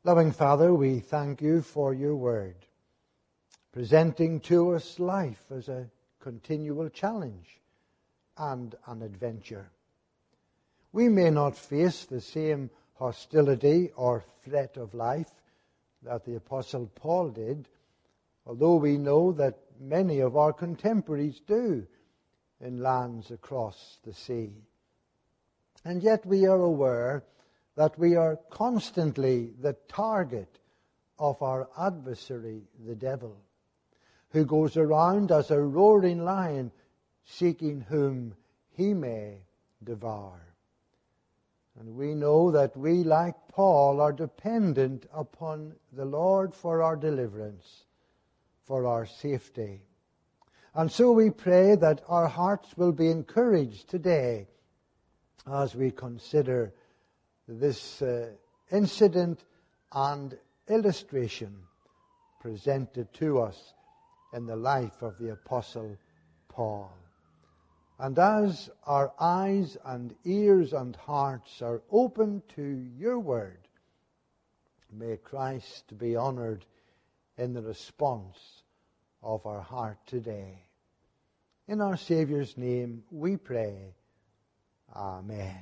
Loving Father, we thank you for your word, presenting to us life as a continual challenge and an adventure. We may not face the same hostility or threat of life that the Apostle Paul did, although we know that many of our contemporaries do in lands across the sea. And yet we are aware that we are constantly the target of our adversary, the devil, who goes around as a roaring lion, seeking whom he may devour. And we know that we, like Paul, are dependent upon the Lord for our deliverance, for our safety. And so we pray that our hearts will be encouraged today as we consider this incident and illustration presented to us in the life of the Apostle Paul. And as our eyes and ears and hearts are open to your word, may Christ be honored in the response of our heart today. In our Saviour's name we pray. Amen.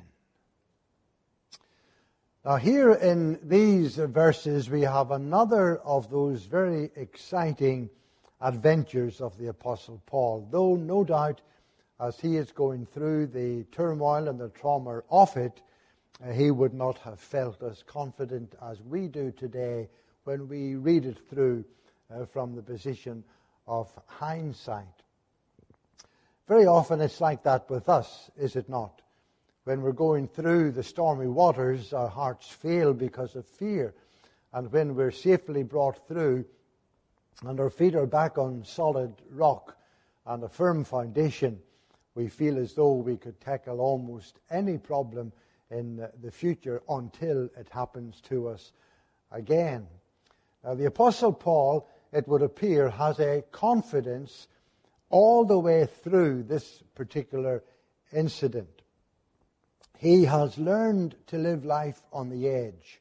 Now here in these verses we have another of those very exciting adventures of the Apostle Paul, though no doubt as he is going through the turmoil and the trauma of it, he would not have felt as confident as we do today when we read it through from the position of hindsight. Very often it's like that with us, is it not? When we're going through the stormy waters, our hearts fail because of fear. And when we're safely brought through and our feet are back on solid rock and a firm foundation, we feel as though we could tackle almost any problem in the future until it happens to us again. Now, the Apostle Paul, it would appear, has a confidence all the way through this particular incident. He has learned to live life on the edge.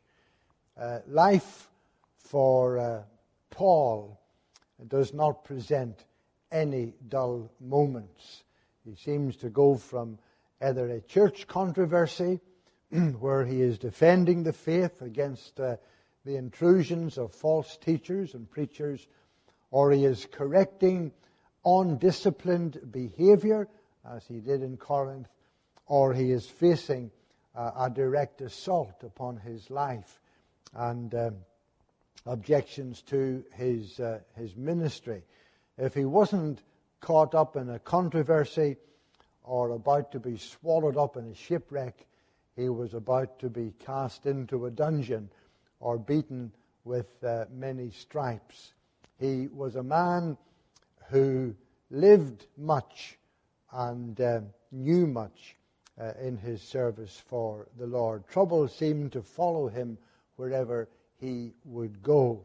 Life for Paul does not present any dull moments. He seems to go from either a church controversy where he is defending the faith against the intrusions of false teachers and preachers, or he is correcting undisciplined behavior, as he did in Corinth, or he is facing a direct assault upon his life and objections to his ministry. If he wasn't caught up in a controversy or about to be swallowed up in a shipwreck, he was about to be cast into a dungeon or beaten with many stripes. He was a man who lived much and knew much in his service for the Lord. Trouble seemed to follow him wherever he would go.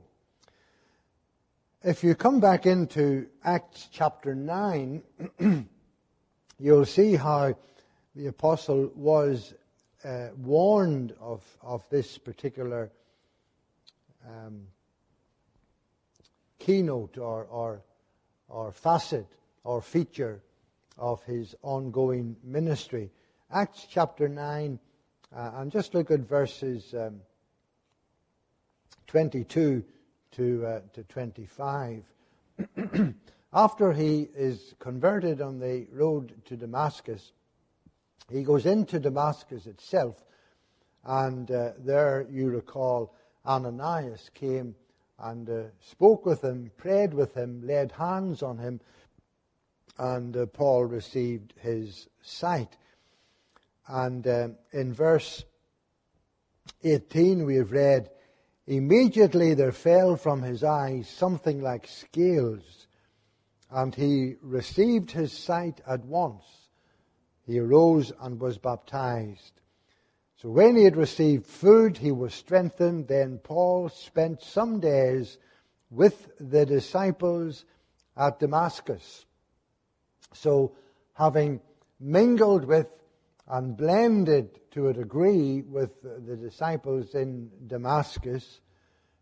If you come back into Acts chapter 9, you'll see how the apostle was warned of this particular keynote or facet or feature of his ongoing ministry. Acts chapter 9, and just look at verses 22 to 25. After he is converted on the road to Damascus, he goes into Damascus itself, and there, you recall, Ananias came and spoke with him, prayed with him, laid hands on him, and Paul received his sight. And in verse 18 we have read, "Immediately there fell from his eyes something like scales, and he received his sight at once. He arose and was baptized. So when he had received food, he was strengthened. Then Paul spent some days with the disciples at Damascus." So having mingled with and blended to a degree with the disciples in Damascus,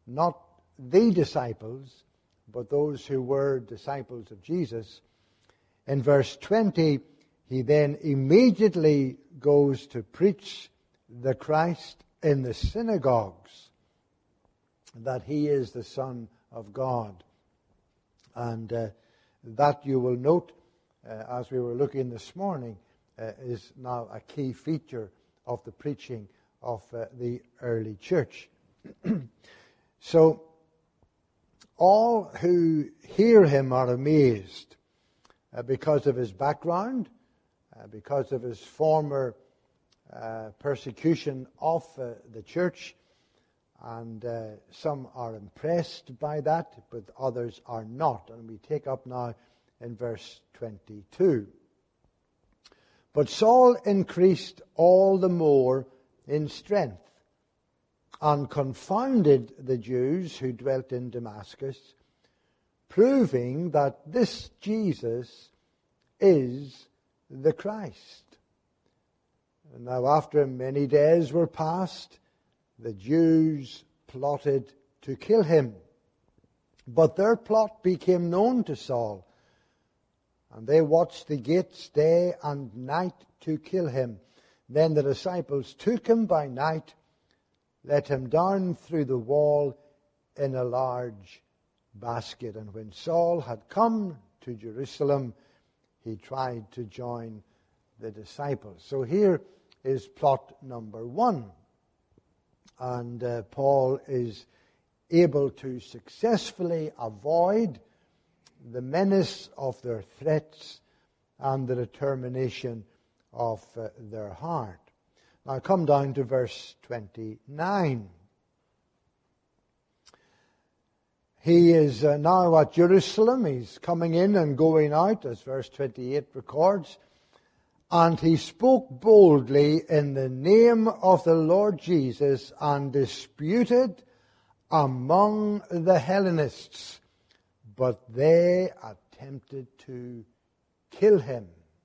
not the disciples, but those who were disciples of Jesus. In verse 20, he then immediately goes to preach the Christ in the synagogues, that he is the Son of God. And that you will note, as we were looking this morning, is now a key feature of the preaching of the early church. So, all who hear him are amazed because of his background, because of his former persecution of the church, and some are impressed by that, but others are not. And we take up now in verse 22. But Saul increased all the more in strength, and confounded the Jews who dwelt in Damascus, proving that this Jesus is the Christ. And now after many days were past, the Jews plotted to kill him. But their plot became known to Saul, and they watched the gates day and night to kill him. Then the disciples took him by night, let him down through the wall in a large basket. And when Saul had come to Jerusalem, he tried to join the disciples. So here is plot number one. And Paul is able to successfully avoid the menace of their threats and the determination of their heart. Now come down to verse 29. He is now at Jerusalem. He's coming in and going out, as verse 28 records. And he spoke boldly in the name of the Lord Jesus and disputed among the Hellenists, but they attempted to kill him.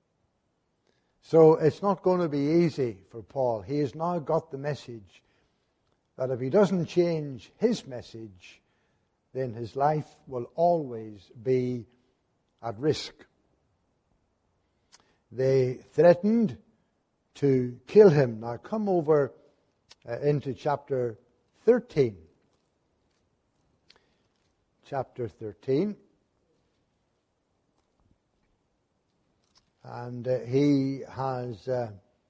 So it's not going to be easy for Paul. He has now got the message that if he doesn't change his message, then his life will always be at risk. They threatened to kill him. Now come over into chapter 13. Chapter 13. And he has the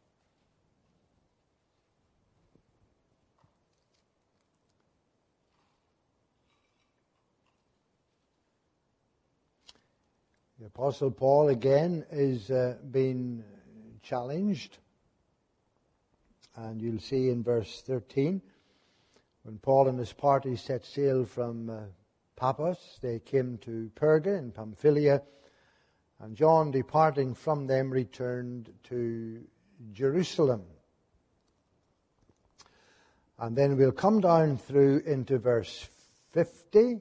Apostle Paul again is being challenged. And you'll see in verse 13, when Paul and his party set sail from Paphos, they came to Perga in Pamphylia, and John, departing from them, returned to Jerusalem. And then we'll come down through into verse 50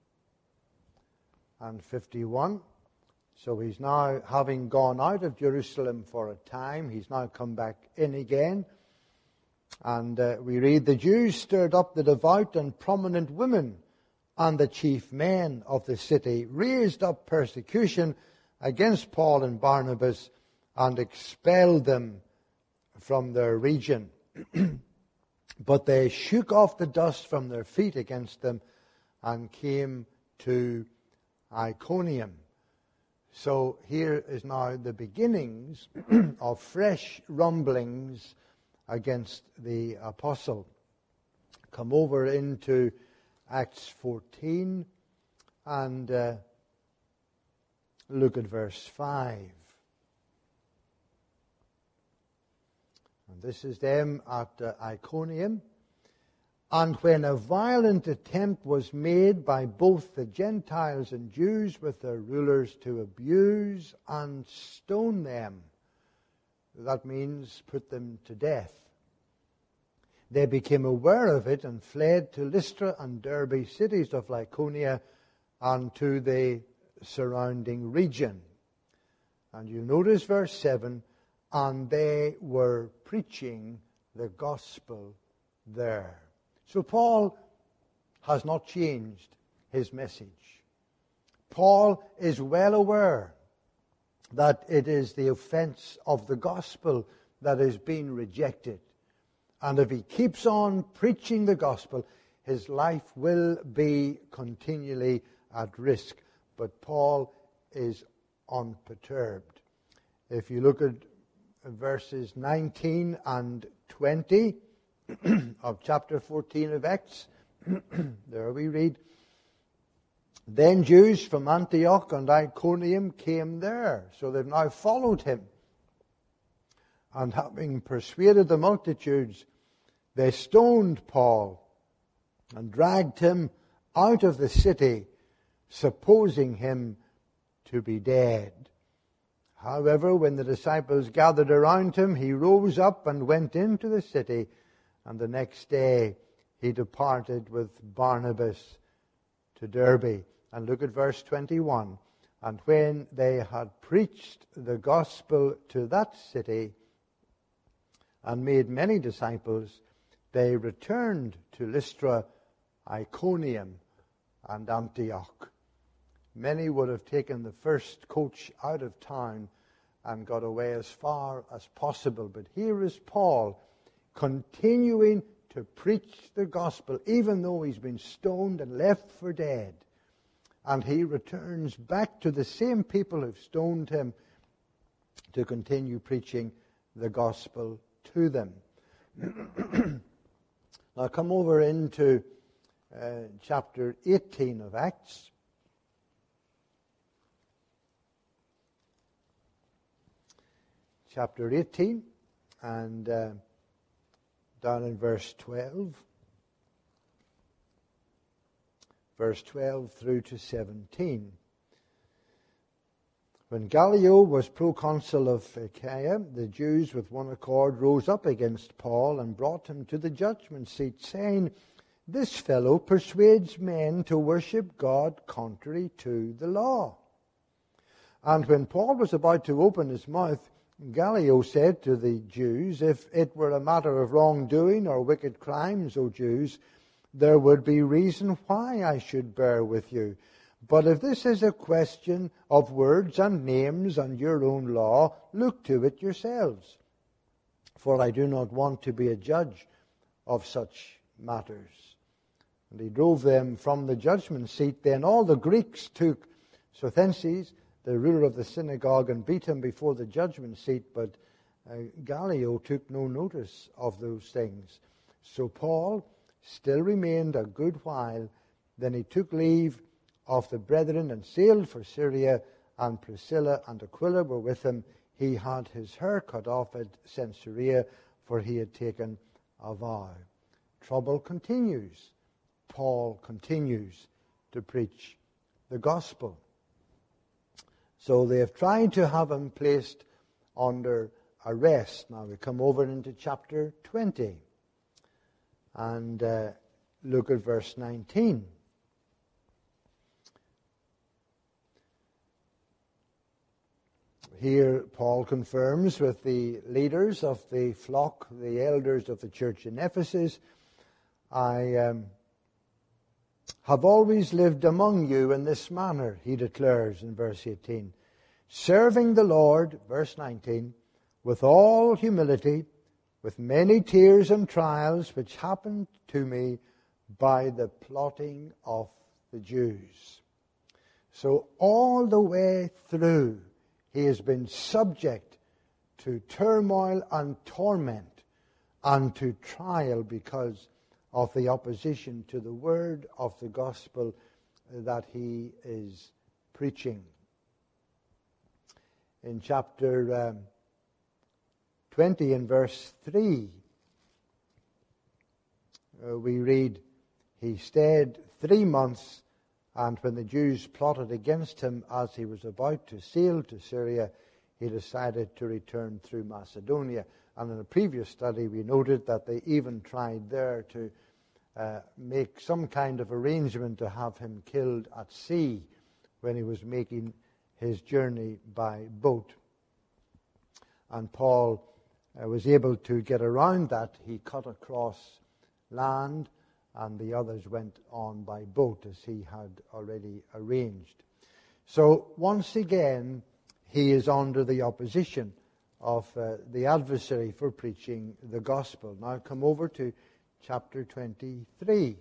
and 51. So he's now, having gone out of Jerusalem for a time, he's now come back in again. And we read, the Jews stirred up the devout and prominent women and the chief men of the city, raised up persecution against Paul and Barnabas, and expelled them from their region. But they shook off the dust from their feet against them and came to Iconium. So here is now the beginnings of fresh rumblings against the apostle. Come over into Acts 14 and look at verse 5. And this is them at Iconium. And when a violent attempt was made by both the Gentiles and Jews with their rulers to abuse and stone them, that means put them to death, they became aware of it and fled to Lystra and Derbe, cities of Lycaonia, and to the surrounding region. And you notice verse 7, and they were preaching the gospel there. So Paul has not changed his message. Paul is well aware that it is the offense of the gospel that is being rejected. And if he keeps on preaching the gospel, his life will be continually at risk. But Paul is unperturbed. If you look at verses 19 and 20 of chapter 14 of Acts, there we read, "Then Jews from Antioch and Iconium came there." So they've now followed him. "And having persuaded the multitudes, they stoned Paul and dragged him out of the city, supposing him to be dead. However, when the disciples gathered around him, he rose up and went into the city, and the next day he departed with Barnabas to Derbe." And look at verse 21. "And when they had preached the gospel to that city and made many disciples, they returned to Lystra, Iconium, and Antioch." Many would have taken the first coach out of town and got away as far as possible. But here is Paul continuing to preach the gospel, even though he's been stoned and left for dead. And he returns back to the same people who've stoned him to continue preaching the gospel to them. Now come over into chapter 18 of Acts. Chapter 18 and down in verse 12. Verse 12 through to 17. "When Gallio was proconsul of Achaia, the Jews with one accord rose up against Paul and brought him to the judgment seat, saying, 'This fellow persuades men to worship God contrary to the law.' And when Paul was about to open his mouth, Gallio said to the Jews, 'If it were a matter of wrongdoing or wicked crimes, O Jews, there would be reason why I should bear with you. But if this is a question of words and names and your own law, look to it yourselves. For I do not want to be a judge of such matters.' And he drove them from the judgment seat. Then all the Greeks took Sosthenes, the ruler of the synagogue, and beat him before the judgment seat. But Gallio took no notice of those things. So Paul still remained a good while. Then he took leave of the brethren and sailed for Syria, and Priscilla and Aquila were with him. He had his hair cut off at Caesarea, for he had taken a vow." Trouble continues. Paul continues to preach the gospel. So they have tried to have him placed under arrest. Now we come over into chapter 20 and look at verse 19. Here Paul confirms with the leaders of the flock, the elders of the church in Ephesus, "I have always lived among you in this manner," he declares in verse 18, "serving the Lord," verse 19, "with all humility, with many tears and trials which happened to me by the plotting of the Jews." So all the way through, he has been subject to turmoil and torment and to trial because of the opposition to the word of the gospel that he is preaching. In chapter 20 and verse 3, we read, "He stayed 3 months, and when the Jews plotted against him as he was about to sail to Syria, he decided to return through Macedonia." And in a previous study, we noted that they even tried there to make some kind of arrangement to have him killed at sea when he was making his journey by boat. And Paul was able to get around that. He cut across land and the others went on by boat as he had already arranged. So once again, he is under the opposition of the adversary for preaching the gospel. Now come over to chapter 23.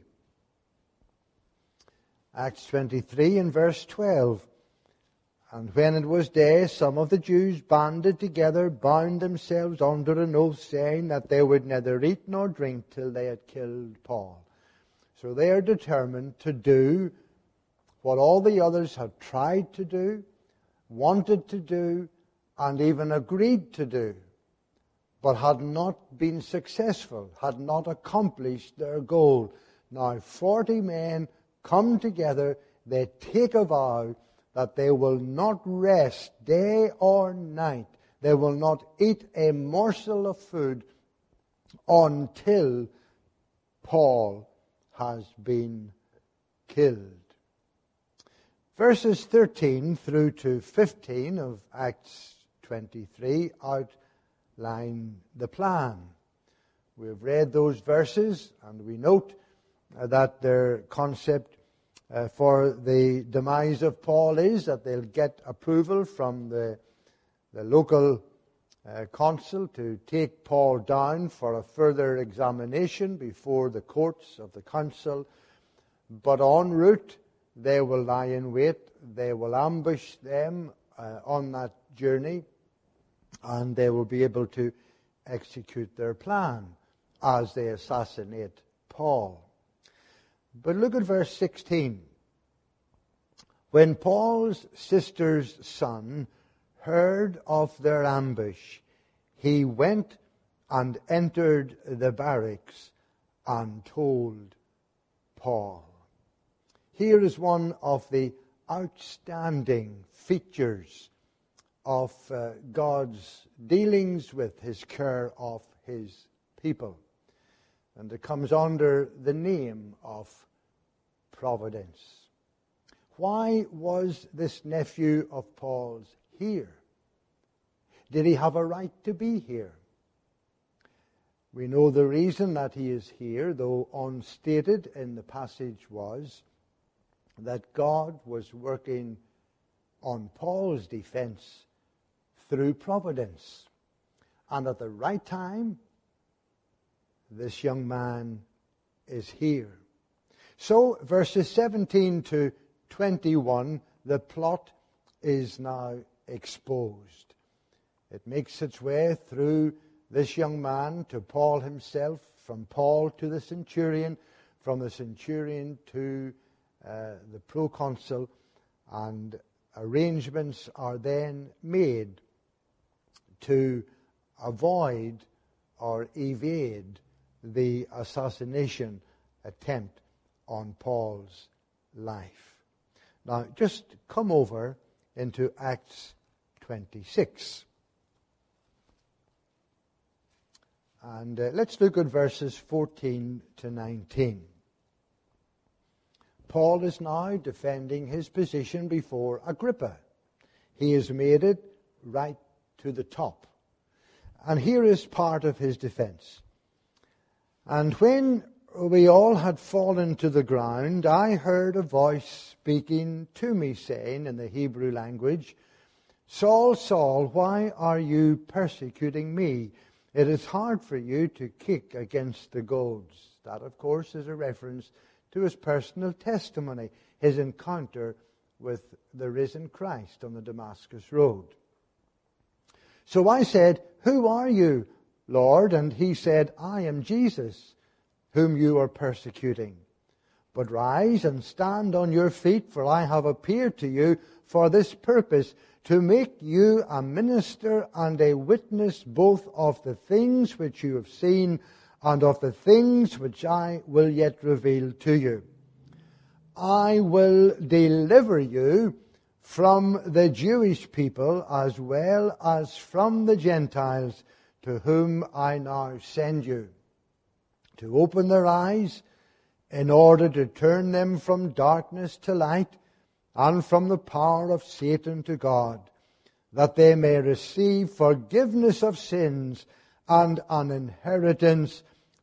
Acts 23 and verse 12. And when it was day, some of the Jews banded together, bound themselves under an oath, saying that they would neither eat nor drink till they had killed Paul. So they are determined to do what all the others had tried to do, wanted to do, and even agreed to do, but had not been successful, had not accomplished their goal. Now 40 men come together, they take a vow that they will not rest day or night. They will not eat a morsel of food until Paul has been killed. Verses 13 through to 15 of Acts 23 outline the plan. We've read those verses and we note that their concept for the demise of Paul is that they'll get approval from the local consul to take Paul down for a further examination before the courts of the council. But en route, they will lie in wait. They will ambush them on that journey, and they will be able to execute their plan as they assassinate Paul. But look at verse 16. When Paul's sister's son heard of their ambush, he went and entered the barracks and told Paul. Here is one of the outstanding features of God's dealings with his care of his people. And it comes under the name of providence. Why was this nephew of Paul's here? Did he have a right to be here? We know the reason that he is here, though unstated in the passage, was that God was working on Paul's defense through providence. And at the right time, this young man is here. So, verses 17 to 21, the plot is now exposed. It makes its way through this young man to Paul himself, from Paul to the centurion, from the centurion to the proconsul, and arrangements are then made to avoid or evade the assassination attempt on Paul's life. Now, just come over into Acts 26. And let's look at verses 14 to 19. Paul is now defending his position before Agrippa. He has made it right to the top. And here is part of his defense. And when we all had fallen to the ground, I heard a voice speaking to me, saying in the Hebrew language, Saul, Saul, why are you persecuting me? It is hard for you to kick against the goads. That, of course, is a reference to his personal testimony, his encounter with the risen Christ on the Damascus road. So I said, Who are you, Lord? And he said, I am Jesus, whom you are persecuting. But rise and stand on your feet, for I have appeared to you for this purpose, to make you a minister and a witness both of the things which you have seen and of the things which I will yet reveal to you. I will deliver you from the Jewish people as well as from the Gentiles, to whom I now send you, to open their eyes in order to turn them from darkness to light and from the power of Satan to God, that they may receive forgiveness of sins and an inheritance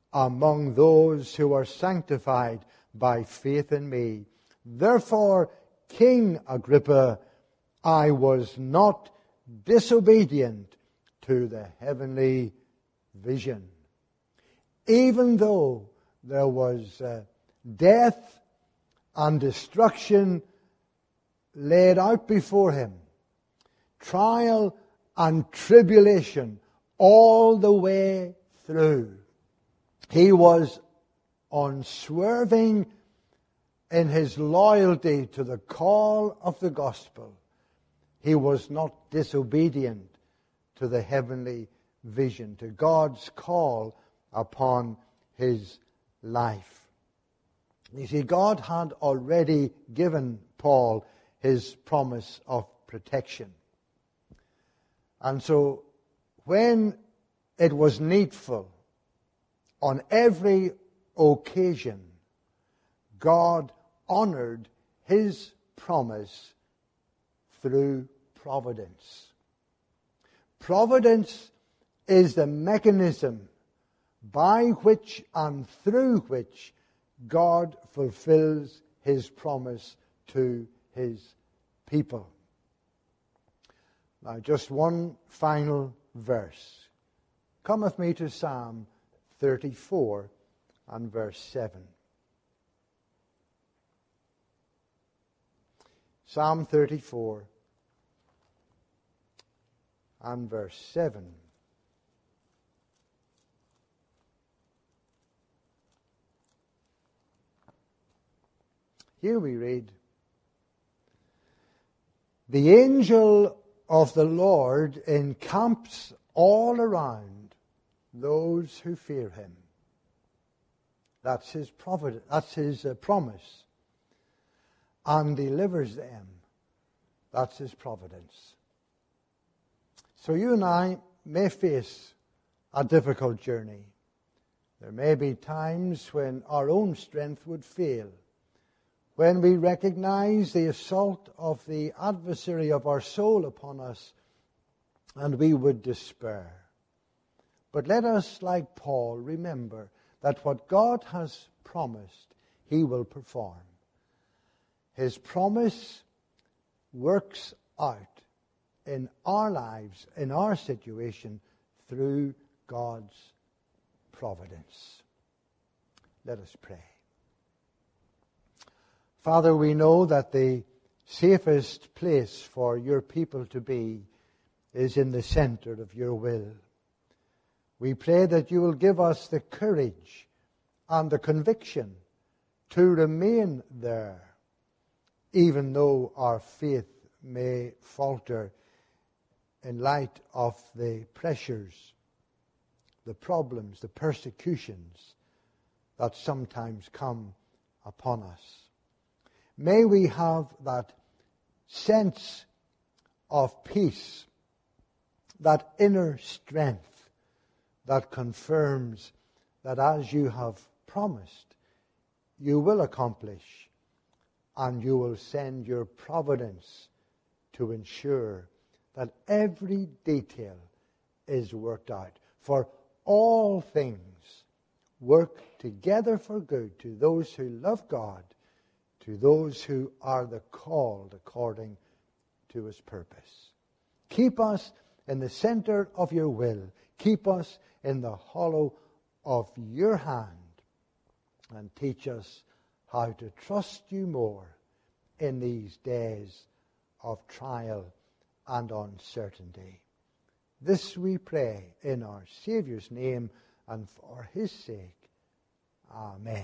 among those who are sanctified by faith in me. Therefore, King Agrippa, I was not disobedient to the heavenly vision. Even though there was death and destruction laid out before him, trial and tribulation all the way through, he was unswerving in his loyalty to the call of the gospel. He was not disobedient to the heavenly vision, to God's call upon his life. You see, God had already given Paul his promise of protection. And so when it was needful, on every occasion, God honored his promise through providence. Providence is the mechanism by which and through which God fulfills his promise to his people. Now, just one final verse. Come with me to Psalm 34 and verse 7. Psalm 34 and verse 7. Here we read, "The angel of the Lord encamps all around those who fear him." That's his providence. That's his promise. And delivers them. That's his providence. So you and I may face a difficult journey. There may be times when our own strength would fail, when we recognize the assault of the adversary of our soul upon us, and we would despair. But let us, like Paul, remember that what God has promised, he will perform. His promise works out in our lives, in our situation, through God's providence. Let us pray. Father, we know that the safest place for your people to be is in the center of your will. We pray that you will give us the courage and the conviction to remain there, even though our faith may falter in light of the pressures, the problems, the persecutions that sometimes come upon us. May we have that sense of peace, that inner strength that confirms that as you have promised, you will accomplish, and you will send your providence to ensure that every detail is worked out. For all things work together for good to those who love God, to those who are the called according to his purpose. Keep us in the center of your will. Keep us in the hollow of your hand. And teach us how to trust you more in these days of trial and uncertainty. This we pray in our Saviour's name and for his sake. Amen.